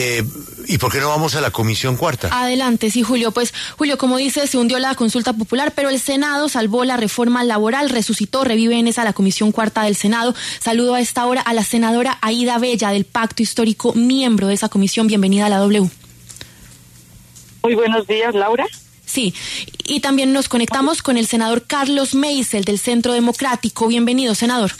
¿Y por qué no vamos a la Comisión Cuarta? Adelante, sí, Julio. Pues, Julio, como dice, se hundió la consulta popular, pero el Senado salvó la reforma laboral, resucitó, revive en esa la Comisión Cuarta del Senado. Saludo a esta hora a la senadora Aída Bella, del Pacto Histórico, miembro de esa comisión. Bienvenida a la W. Muy buenos días, Laura. Sí, y también nos conectamos con el senador Carlos Meisel, del Centro Democrático. Bienvenido, senador.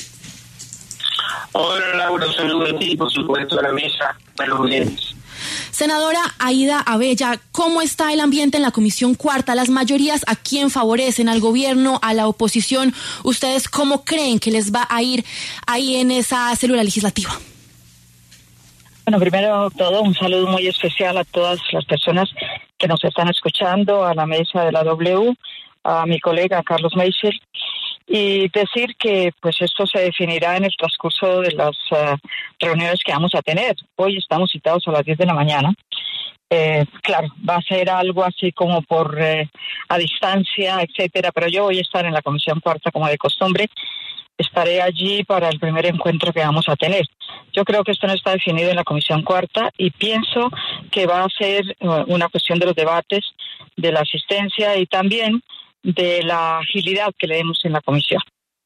Hola, Laura, un saludo a ti, por supuesto, a la mesa, a los oyentes. Senadora Aída Bella, ¿cómo está el ambiente en la Comisión Cuarta? ¿Las mayorías a quién favorecen? ¿Al gobierno, a la oposición? ¿Ustedes cómo creen que les va a ir ahí en esa célula legislativa? Bueno, primero todo, un saludo muy especial a todas las personas que nos están escuchando, a la mesa de la W, a mi colega Carlos Meisel, y decir que pues esto se definirá en el transcurso de las reuniones que vamos a tener. Hoy estamos citados a las 10 de la mañana. Claro, va a ser algo así como por a distancia, etcétera, pero yo voy a estar en la Comisión Cuarta como de costumbre. Estaré allí para el primer encuentro que vamos a tener. Yo creo que esto no está definido en la Comisión Cuarta y pienso que va a ser una cuestión de los debates, de la asistencia y también de la agilidad que le demos en la comisión.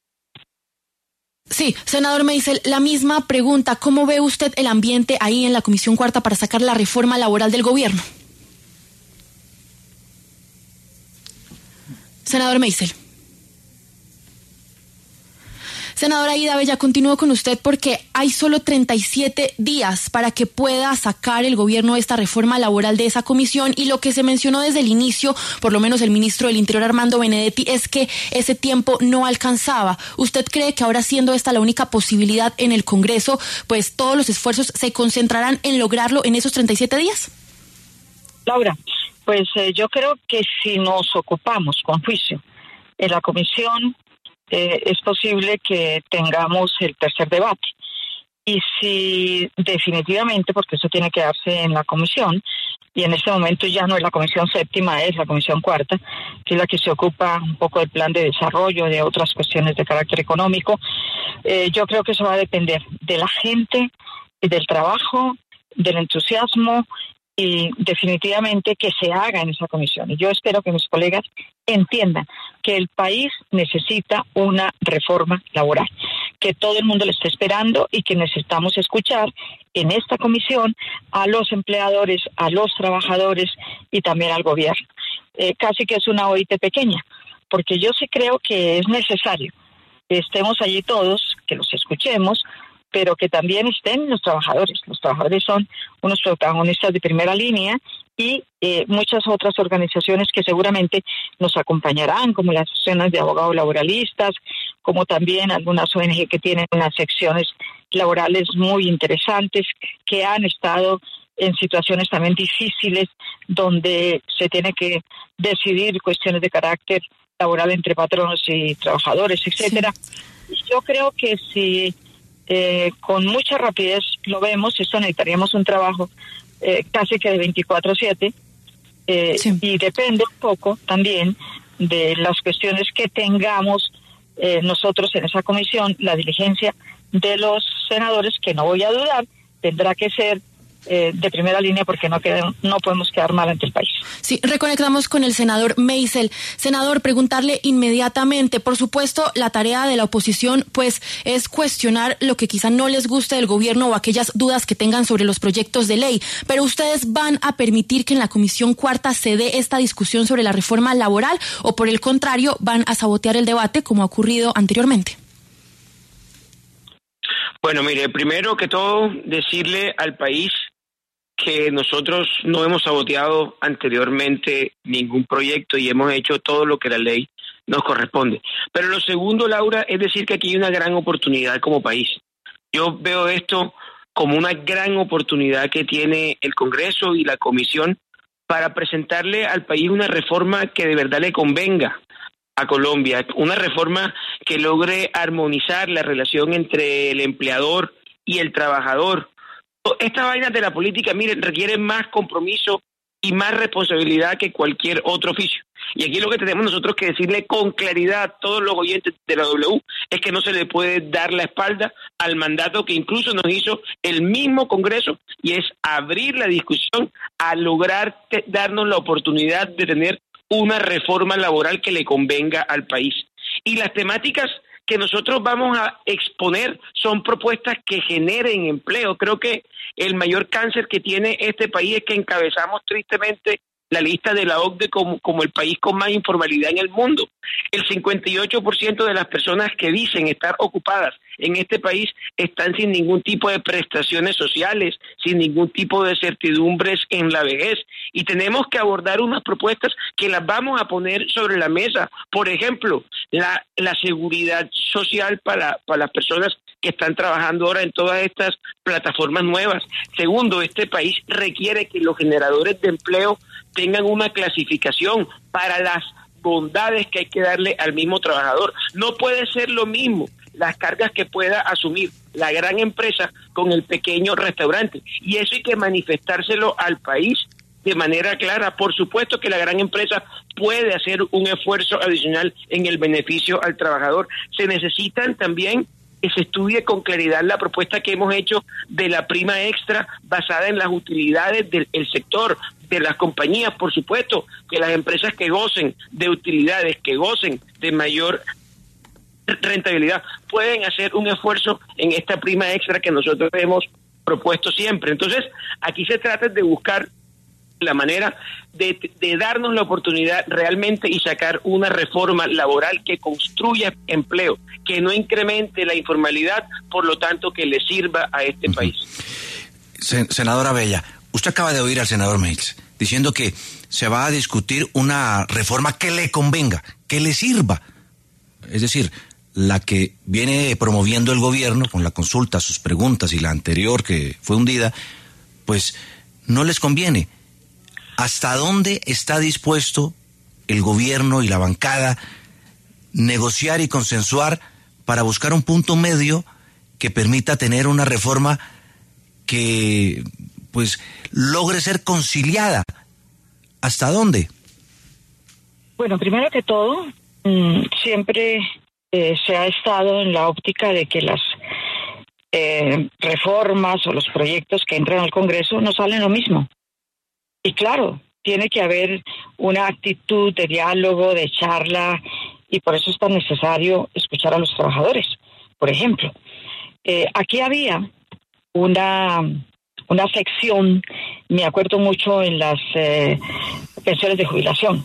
Sí, senador Meisel, la misma pregunta. ¿Cómo ve usted el ambiente ahí en la Comisión Cuarta para sacar la reforma laboral del gobierno? Senador Meisel. Senadora Aída Bella, continúo con usted porque hay solo 37 días para que pueda sacar el gobierno esta reforma laboral de esa comisión, y lo que se mencionó desde el inicio, por lo menos el ministro del Interior Armando Benedetti, es que ese tiempo no alcanzaba. ¿Usted cree que ahora, siendo esta la única posibilidad en el Congreso, pues todos los esfuerzos se concentrarán en lograrlo en esos 37 días? Laura, pues yo creo que si nos ocupamos con juicio en la comisión, es posible que tengamos el tercer debate. Y si definitivamente, porque eso tiene que darse en la comisión, y en este momento ya no es la comisión séptima, es la comisión cuarta, que es la que se ocupa un poco del plan de desarrollo, de otras cuestiones de carácter económico, yo creo que eso va a depender de la gente, del trabajo, del entusiasmo, y definitivamente que se haga en esa comisión. Y yo espero que mis colegas entiendan que el país necesita una reforma laboral, que todo el mundo le está esperando y que necesitamos escuchar en esta comisión a los empleadores, a los trabajadores y también al gobierno. Casi que es una OIT pequeña, porque yo sí creo que es necesario que estemos allí todos, que los escuchemos, pero que también estén los trabajadores. Los trabajadores son unos protagonistas de primera línea y muchas otras organizaciones que seguramente nos acompañarán, como las asociaciones de abogados laboralistas, como también algunas ONG que tienen unas secciones laborales muy interesantes, que han estado en situaciones también difíciles, donde se tiene que decidir cuestiones de carácter laboral entre patronos y trabajadores, etcétera. Sí. Yo creo que si con mucha rapidez lo vemos, esto necesitaríamos un trabajo casi que de 24/7 sí. Y depende un poco también de las cuestiones que tengamos nosotros en esa comisión. La diligencia de los senadores, que no voy a dudar, tendrá que ser de primera línea, porque no podemos quedar mal ante el país. Sí, reconectamos con el senador Meisel. Senador, preguntarle inmediatamente, por supuesto, la tarea de la oposición pues es cuestionar lo que quizá no les guste del gobierno o aquellas dudas que tengan sobre los proyectos de ley, pero ¿ustedes van a permitir que en la Comisión Cuarta se dé esta discusión sobre la reforma laboral, o por el contrario van a sabotear el debate como ha ocurrido anteriormente? Bueno, mire, primero que todo, decirle al país que nosotros no hemos saboteado anteriormente ningún proyecto y hemos hecho todo lo que la ley nos corresponde. Pero lo segundo, Laura, es decir que aquí hay una gran oportunidad como país. Yo veo esto como una gran oportunidad que tiene el Congreso y la Comisión para presentarle al país una reforma que de verdad le convenga a Colombia, una reforma que logre armonizar la relación entre el empleador y el trabajador. Estas vainas de la política, miren, requieren más compromiso y más responsabilidad que cualquier otro oficio. Y aquí lo que tenemos nosotros que decirle con claridad a todos los oyentes de la W es que no se le puede dar la espalda al mandato que incluso nos hizo el mismo Congreso, y es abrir la discusión a lograr darnos la oportunidad de tener una reforma laboral que le convenga al país. Y las temáticas que nosotros vamos a exponer son propuestas que generen empleo. Creo que el mayor cáncer que tiene este país es que encabezamos tristemente la lista de la OCDE como el país con más informalidad en el mundo. El 58% de las personas que dicen estar ocupadas en este país están sin ningún tipo de prestaciones sociales, sin ningún tipo de certidumbres en la vejez. Y tenemos que abordar unas propuestas que las vamos a poner sobre la mesa. Por ejemplo, la seguridad social para las personas que están trabajando ahora en todas estas plataformas nuevas. Segundo, este país requiere que los generadores de empleo tengan una clasificación para las bondades que hay que darle al mismo trabajador. No puede ser lo mismo las cargas que pueda asumir la gran empresa con el pequeño restaurante. Y eso hay que manifestárselo al país de manera clara. Por supuesto que la gran empresa puede hacer un esfuerzo adicional en el beneficio al trabajador. Se necesitan también que se estudie con claridad la propuesta que hemos hecho de la prima extra basada en las utilidades del sector, de las compañías. Por supuesto que las empresas que gocen de utilidades, que gocen de mayor rentabilidad, pueden hacer un esfuerzo en esta prima extra que nosotros hemos propuesto siempre. Entonces, aquí se trata de buscar la manera de darnos la oportunidad realmente y sacar una reforma laboral que construya empleo, que no incremente la informalidad, por lo tanto que le sirva a este país. Senadora Abella, usted acaba de oír al senador Mills diciendo que se va a discutir una reforma que le convenga, que le sirva. Es decir, la que viene promoviendo el gobierno con la consulta, sus preguntas, y la anterior que fue hundida, pues no les conviene. ¿Hasta dónde está dispuesto el gobierno y la bancada negociar y consensuar para buscar un punto medio que permita tener una reforma que pues logre ser conciliada? ¿Hasta dónde? Bueno, primero que todo, siempre se ha estado en la óptica de que las reformas o los proyectos que entran al Congreso no salen lo mismo. Y claro, tiene que haber una actitud de diálogo, de charla, y por eso es tan necesario escuchar a los trabajadores. Por ejemplo, aquí había una sección, me acuerdo mucho en las pensiones de jubilación.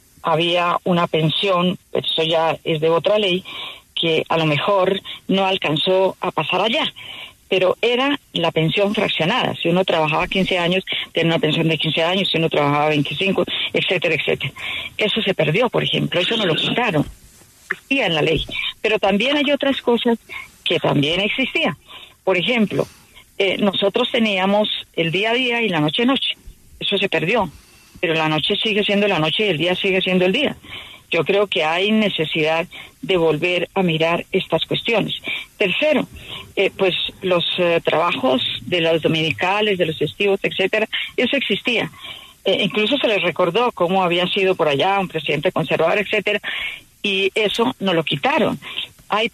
Había una pensión, pero eso ya es de otra ley, que a lo mejor no alcanzó a pasar allá, pero era la pensión fraccionada. Si uno trabajaba 15 años, tenía una pensión de 15 años, si uno trabajaba 25, etcétera, etcétera. Eso se perdió, por ejemplo, eso no lo quitaron. Existía en la ley. Pero también hay otras cosas que también existían. Por ejemplo, nosotros teníamos el día a día y la noche a noche. Eso se perdió. Pero la noche sigue siendo la noche y el día sigue siendo el día. Yo creo que hay necesidad de volver a mirar estas cuestiones. Tercero, pues los trabajos de los dominicales, de los festivos, etcétera, eso existía. Incluso se les recordó cómo había sido por allá un presidente conservador, etcétera, y eso no lo quitaron. Hay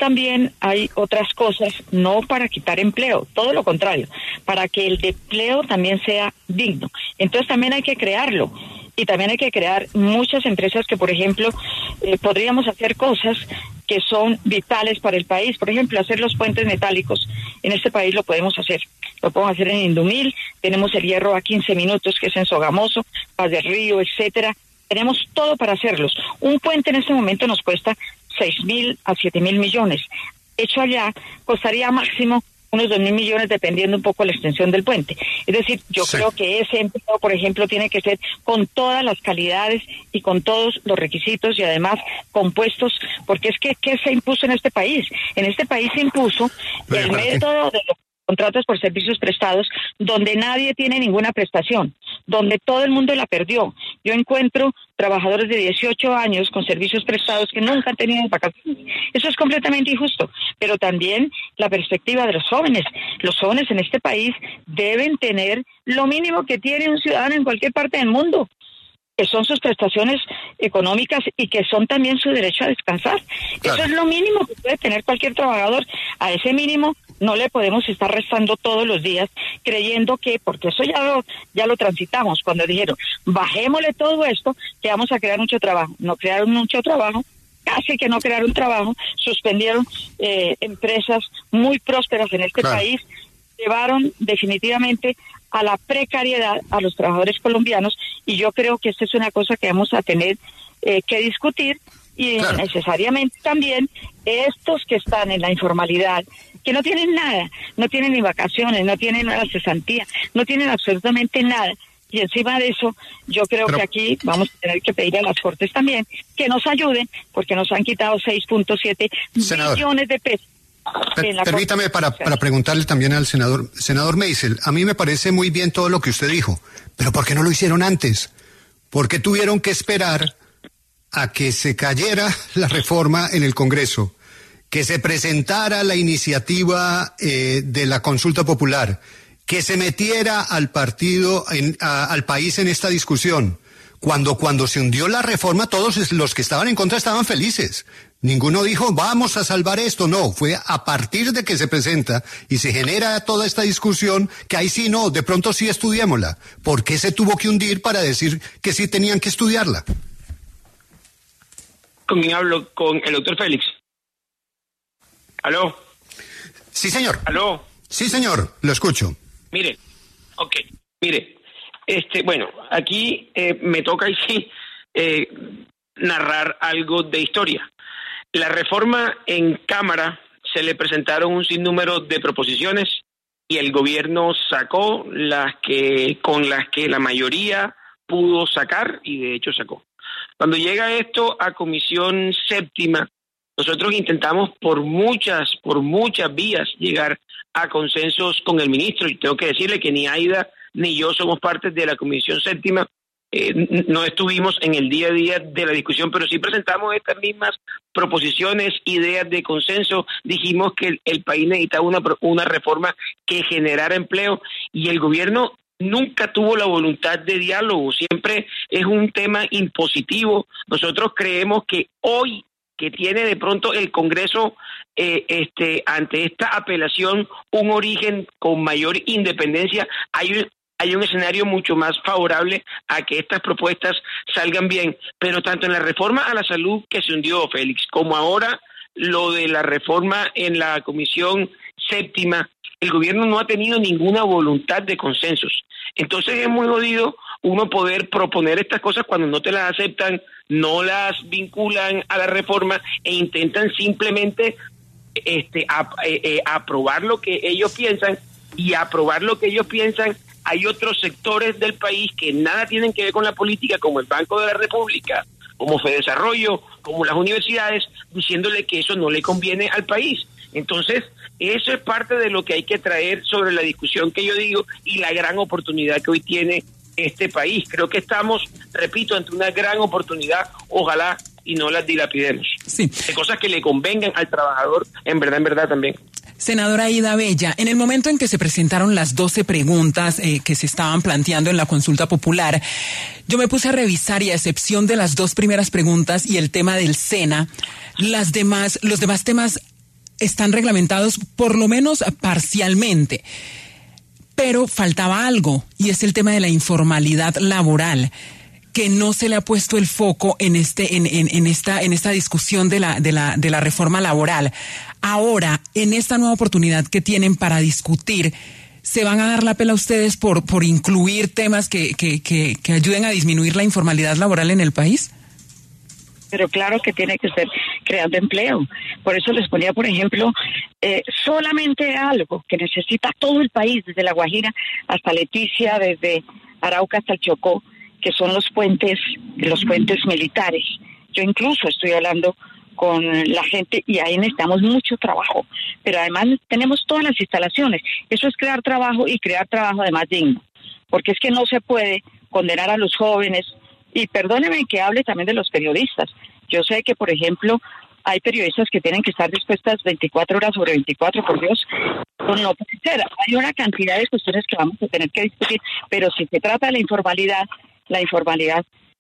otras cosas, no para quitar empleo, todo lo contrario, para que el empleo también sea digno. Entonces también hay que crearlo. Y también hay que crear muchas empresas que, por ejemplo, podríamos hacer cosas que son vitales para el país. Por ejemplo, hacer los puentes metálicos. En este país lo podemos hacer. Lo podemos hacer en Indumil. Tenemos el hierro a 15 minutos, que es en Sogamoso, Paz del Río, etcétera. Tenemos todo para hacerlos. Un puente en este momento nos cuesta 6.000 a 7.000 millones. Hecho allá, costaría máximo unos 2.000 millones, dependiendo un poco de la extensión del puente. Es decir, yo creo que ese empleo, por ejemplo, tiene que ser con todas las calidades y con todos los requisitos, y además compuestos, porque es que ¿qué se impuso en este país? En este país se impuso el método de los contratos por servicios prestados, donde nadie tiene ninguna prestación, donde todo el mundo la perdió. Yo encuentro trabajadores de 18 años con servicios prestados que nunca han tenido vacaciones. Eso es completamente injusto, pero también la perspectiva de los jóvenes. Los jóvenes en este país deben tener lo mínimo que tiene un ciudadano en cualquier parte del mundo. que son sus prestaciones económicas y que son también su derecho a descansar. Claro. Eso es lo mínimo que puede tener cualquier trabajador. A ese mínimo no le podemos estar restando todos los días creyendo que, porque eso ya lo transitamos cuando dijeron, bajémosle todo esto, que vamos a crear mucho trabajo. No crearon mucho trabajo, casi que no crearon trabajo, suspendieron empresas muy prósperas en este país, llevaron definitivamente a la precariedad a los trabajadores colombianos, y yo creo que esta es una cosa que vamos a tener que discutir, y necesariamente también estos que están en la informalidad, que no tienen nada, no tienen ni vacaciones, no tienen una cesantía, no tienen absolutamente nada, y encima de eso yo creo que aquí vamos a tener que pedir a las Cortes también que nos ayuden, porque nos han quitado 6.7 billones de pesos. Permítame para preguntarle también al senador Meisel. A mí me parece muy bien todo lo que usted dijo, pero ¿por qué no lo hicieron antes? ¿Por qué tuvieron que esperar a que se cayera la reforma en el Congreso, que se presentara la iniciativa de la consulta popular, que se metiera al al país en esta discusión? Cuando se hundió la reforma, todos los que estaban en contra estaban felices. Ninguno dijo, vamos a salvar esto. No, fue a partir de que se presenta y se genera toda esta discusión que ahí sí, no, de pronto sí estudiémosla. ¿Por qué se tuvo que hundir para decir que sí tenían que estudiarla? ¿Con quién hablo? Con el doctor Félix. ¿Aló? Sí, señor. ¿Aló? Sí, señor, lo escucho. Mire, bueno, aquí me toca y sí narrar algo de historia. La reforma en Cámara se le presentaron un sinnúmero de proposiciones y el gobierno sacó con las que la mayoría pudo sacar, y de hecho sacó. Cuando llega esto a Comisión Séptima, nosotros intentamos por muchas vías llegar a consensos con el ministro, y tengo que decirle que ni Aida ni yo somos parte de la Comisión Séptima. No estuvimos en el día a día de la discusión, pero sí presentamos estas mismas proposiciones, ideas de consenso. Dijimos que el país necesitaba una reforma que generara empleo, y el gobierno nunca tuvo la voluntad de diálogo, siempre es un tema impositivo. Nosotros creemos que hoy, que tiene de pronto el Congreso ante esta apelación un origen con mayor independencia, hay un escenario mucho más favorable a que estas propuestas salgan bien. Pero tanto en la reforma a la salud que se hundió, Félix, como ahora lo de la reforma en la Comisión Séptima, el gobierno no ha tenido ninguna voluntad de consensos. Entonces es muy jodido uno poder proponer estas cosas cuando no te las aceptan, no las vinculan a la reforma e intentan simplemente aprobar lo que ellos piensan, y aprobar lo que ellos piensan. Hay otros sectores del país que nada tienen que ver con la política, como el Banco de la República, como Fedesarrollo, como las universidades, diciéndole que eso no le conviene al país. Entonces, eso es parte de lo que hay que traer sobre la discusión que yo digo y la gran oportunidad que hoy tiene este país. Creo que estamos, repito, ante una gran oportunidad, ojalá y no las dilapidemos. Sí. De cosas que le convengan al trabajador, en verdad también. Senadora Aida Bella, en el momento en que se presentaron las 12 preguntas que se estaban planteando en la consulta popular, yo me puse a revisar, y a excepción de las 2 primeras preguntas y el tema del SENA, los demás temas están reglamentados por lo menos parcialmente. Pero faltaba algo, y es el tema de la informalidad laboral, que no se le ha puesto el foco en esta discusión de la reforma laboral. Ahora, en esta nueva oportunidad que tienen para discutir, ¿se van a dar la pela a ustedes por incluir temas que ayuden a disminuir la informalidad laboral en el país? Pero claro que tiene que ser creando empleo. Por eso les ponía, por ejemplo, solamente algo que necesita todo el país, desde La Guajira hasta Leticia, desde Arauca hasta el Chocó, que son los puentes militares. Yo incluso estoy hablando con la gente y ahí necesitamos mucho trabajo, pero además tenemos todas las instalaciones. Eso es crear trabajo, y crear trabajo además digno, porque es que no se puede condenar a los jóvenes. Y perdónenme que hable también de los periodistas. Yo sé que, por ejemplo, hay periodistas que tienen que estar dispuestas 24 horas sobre 24, por Dios. No puede ser. Hay una cantidad de cuestiones que vamos a tener que discutir, pero si se trata de la informalidad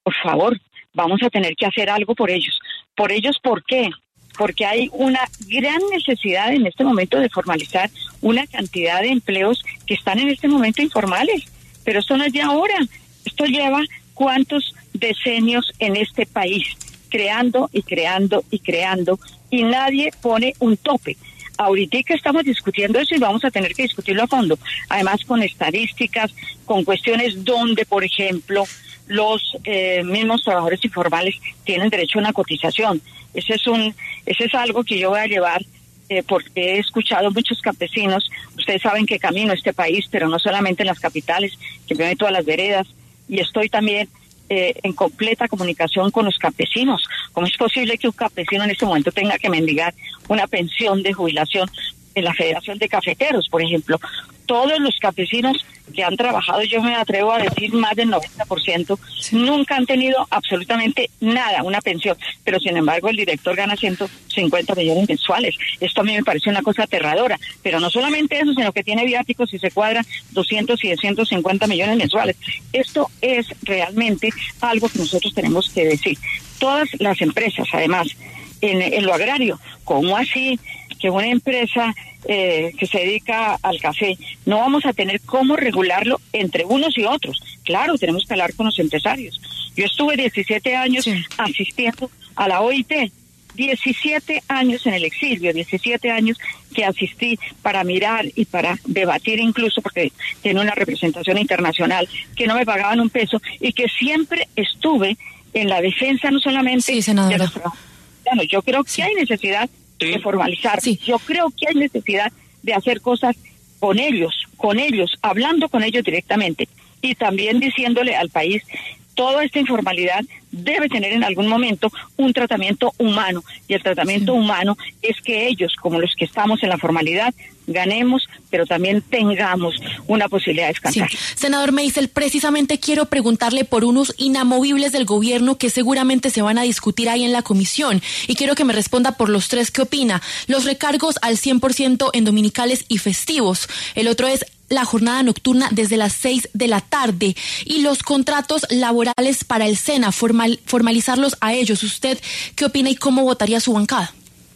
por favor, vamos a tener que hacer algo por ellos. ¿Por ellos por qué? Porque hay una gran necesidad en este momento de formalizar una cantidad de empleos que están en este momento informales. Pero esto no es de ahora, esto lleva cuántos decenios en este país, creando y creando y creando, y nadie pone un tope. Ahorita que estamos discutiendo eso y vamos a tener que discutirlo a fondo, además con estadísticas, con cuestiones donde, por ejemplo, los mismos trabajadores informales tienen derecho a una cotización. Ese es algo que yo voy a llevar porque he escuchado muchos campesinos. Ustedes saben que camino este país, pero no solamente en las capitales, que me meto a las veredas, y estoy también en completa comunicación con los campesinos. ¿Cómo es posible que un campesino en este momento tenga que mendigar una pensión de jubilación en la Federación de Cafeteros, por ejemplo? Todos los campesinos que han trabajado, yo me atrevo a decir más del 90%, nunca han tenido absolutamente nada, una pensión, pero sin embargo el director gana 150 millones mensuales. Esto a mí me parece una cosa aterradora, pero no solamente eso, sino que tiene viáticos y se cuadran 200 y 250 millones mensuales. Esto es realmente algo que nosotros tenemos que decir. Todas las empresas, además, en lo agrario, ¿cómo así que una empresa que se dedica al café, no vamos a tener cómo regularlo entre unos y otros? Claro, tenemos que hablar con los empresarios. Yo estuve 17 años asistiendo a la OIT, 17 años en el exilio, 17 años que asistí para mirar y para debatir, incluso porque tiene una representación internacional, que no me pagaban un peso, y que siempre estuve en la defensa no solamente de los trabajadores. Bueno, yo creo que hay necesidad de formalizar. Yo creo que hay necesidad de hacer cosas con ellos, hablando con ellos directamente, y también diciéndole al país, toda esta informalidad debe tener en algún momento un tratamiento humano, y el tratamiento humano es que ellos, como los que estamos en la formalidad, ganemos, pero también tengamos una posibilidad de descansar. Senador Meisel, precisamente quiero preguntarle por unos inamovibles del gobierno que seguramente se van a discutir ahí en la comisión, y quiero que me responda por los tres. ¿Qué opina? Los recargos al 100% en dominicales y festivos. El otro es la jornada nocturna desde las 6 de la tarde y los contratos laborales para el SENA, formalizarlos a ellos. ¿Usted qué opina y cómo votaría su bancada?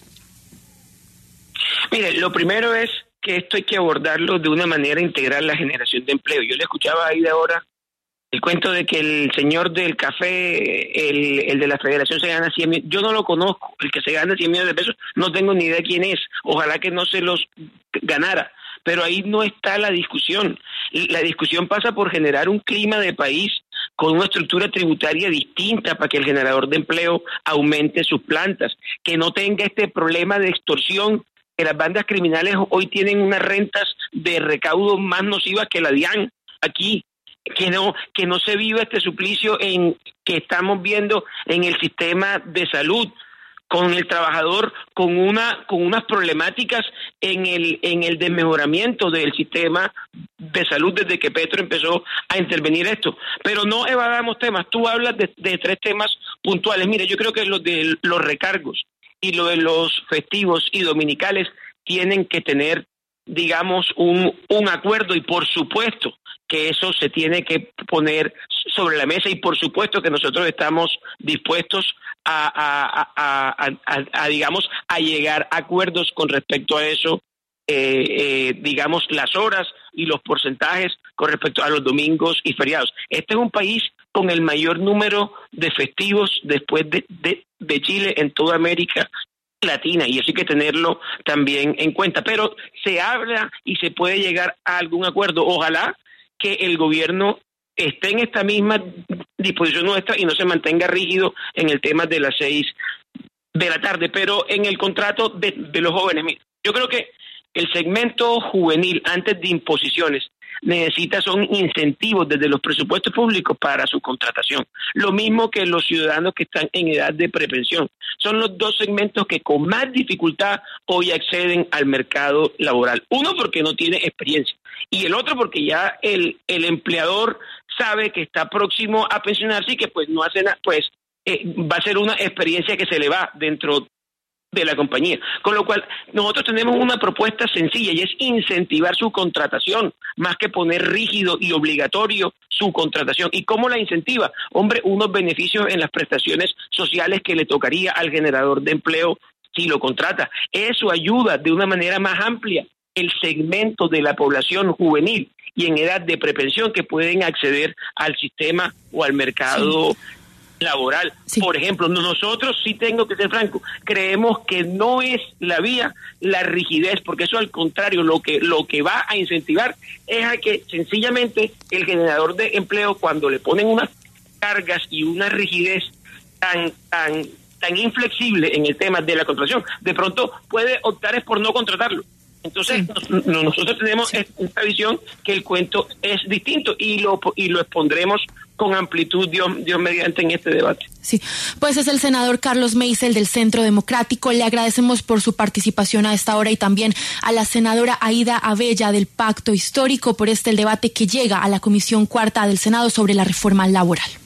Mire, lo primero es que esto hay que abordarlo de una manera integral, la generación de empleo. Yo le escuchaba ahí de ahora el cuento de que el señor del café, el de la federación, se gana 100 millones. Yo no lo conozco, el que se gana 100 millones de pesos, no tengo ni idea quién es. Ojalá que no se los ganara. Pero ahí no está la discusión. La discusión pasa por generar un clima de país con una estructura tributaria distinta para que el generador de empleo aumente sus plantas, que no tenga este problema de extorsión, que las bandas criminales hoy tienen unas rentas de recaudo más nocivas que la DIAN aquí, que no se viva este suplicio que estamos viendo en el sistema de salud, con el trabajador con unas problemáticas en el desmejoramiento del sistema de salud desde que Petro empezó a intervenir esto. Pero no evadamos temas. Tú hablas de tres temas puntuales. Mire, yo creo que lo de los recargos y lo de los festivos y dominicales tienen que tener, digamos, un acuerdo, y por supuesto que eso se tiene que poner sobre la mesa, y por supuesto que nosotros estamos dispuestos digamos, a llegar a acuerdos con respecto a eso, digamos, las horas y los porcentajes con respecto a los domingos y feriados. Este es un país con el mayor número de festivos después de Chile en toda América Latina, y eso hay que tenerlo también en cuenta. Pero se habla y se puede llegar a algún acuerdo. Ojalá que el gobierno esté en esta misma disposición nuestra y no se mantenga rígido en el tema de las 6 de la tarde. Pero en el contrato de los jóvenes, mira, yo creo que el segmento juvenil, antes de imposiciones, son incentivos desde los presupuestos públicos para su contratación. Lo mismo que los ciudadanos que están en edad de prepensión. Son los dos segmentos que con más dificultad hoy acceden al mercado laboral. Uno porque no tiene experiencia, y el otro porque ya el empleador sabe que está próximo a pensionarse y que pues no hace nada, pues va a ser una experiencia que se le va dentro de la compañía. Con lo cual, nosotros tenemos una propuesta sencilla y es incentivar su contratación, más que poner rígido y obligatorio su contratación. ¿Y cómo la incentiva? Hombre, unos beneficios en las prestaciones sociales que le tocaría al generador de empleo si lo contrata. Eso ayuda de una manera más amplia el segmento de la población juvenil y en edad de prepensión que pueden acceder al sistema o al mercado laboral. Sí. Por ejemplo, nosotros, sí tengo que ser franco, creemos que no es la vía la rigidez, porque eso al contrario, lo que va a incentivar es a que sencillamente el generador de empleo, cuando le ponen unas cargas y una rigidez tan inflexible en el tema de la contratación, de pronto puede optar es por no contratarlo. Entonces, nosotros tenemos esta visión que el cuento es distinto y lo expondremos con amplitud, Dios mediante, en este debate. Sí, pues es el senador Carlos Meisel del Centro Democrático. Le agradecemos por su participación a esta hora y también a la senadora Aída Abella del Pacto Histórico por el debate que llega a la Comisión Cuarta del Senado sobre la reforma laboral.